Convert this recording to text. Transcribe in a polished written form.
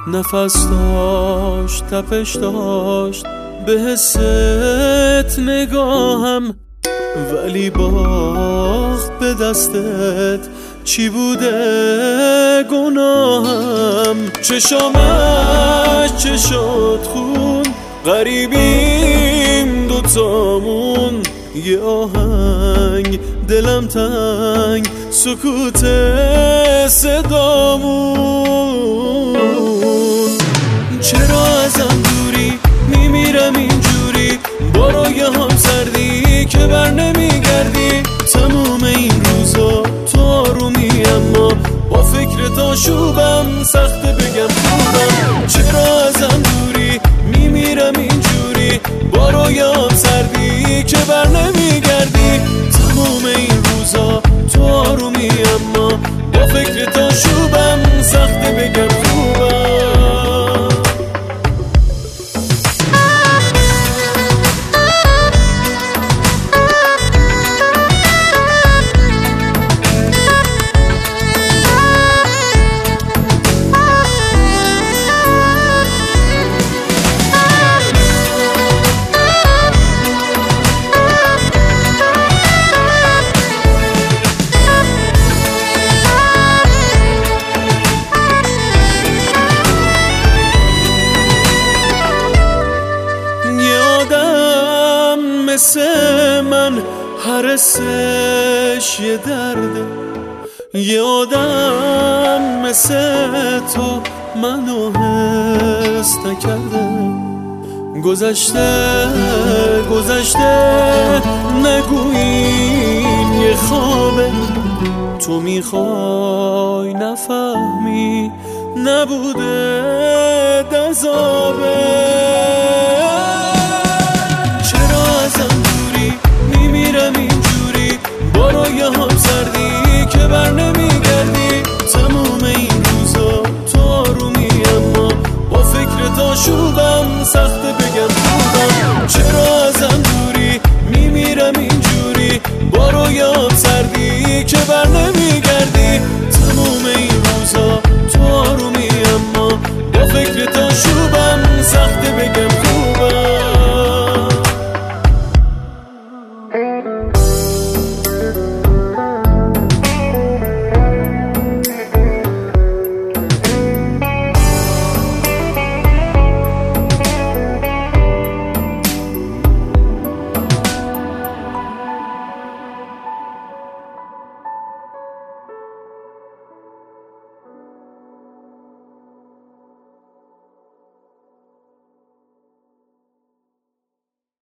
نفس داشت تپش داشت به حست نگاهم، ولی باخت به دستت چی بوده گناهم. چشامش چشات خون، غریبیم دوتامون، یه آهنگ دلم تنگ، سکوت صدامون. چرا ازم دوری میمیرم اینجوری، با رویاهام سردی که بر نمیگردی. تموم این روزا تو آرومی، اما با فکرت آشوبم، سخته بگم خوبم. چرا ازم دوری میمیرم اینجوری، با رویاهام سردی که بر نمیگردی. تموم این روزا تو آرومی، اما با فکرت آشوبم، سخته بگم خوبم. مثل من هر حسش یه درده، یه آدم مثل تو منو حس نکرده. گذشته نگویین یه خوابه، تو میخوای نفهمی نبوده دذابه. چرا ازم دوری میمیرم اینجوری، با رویاهام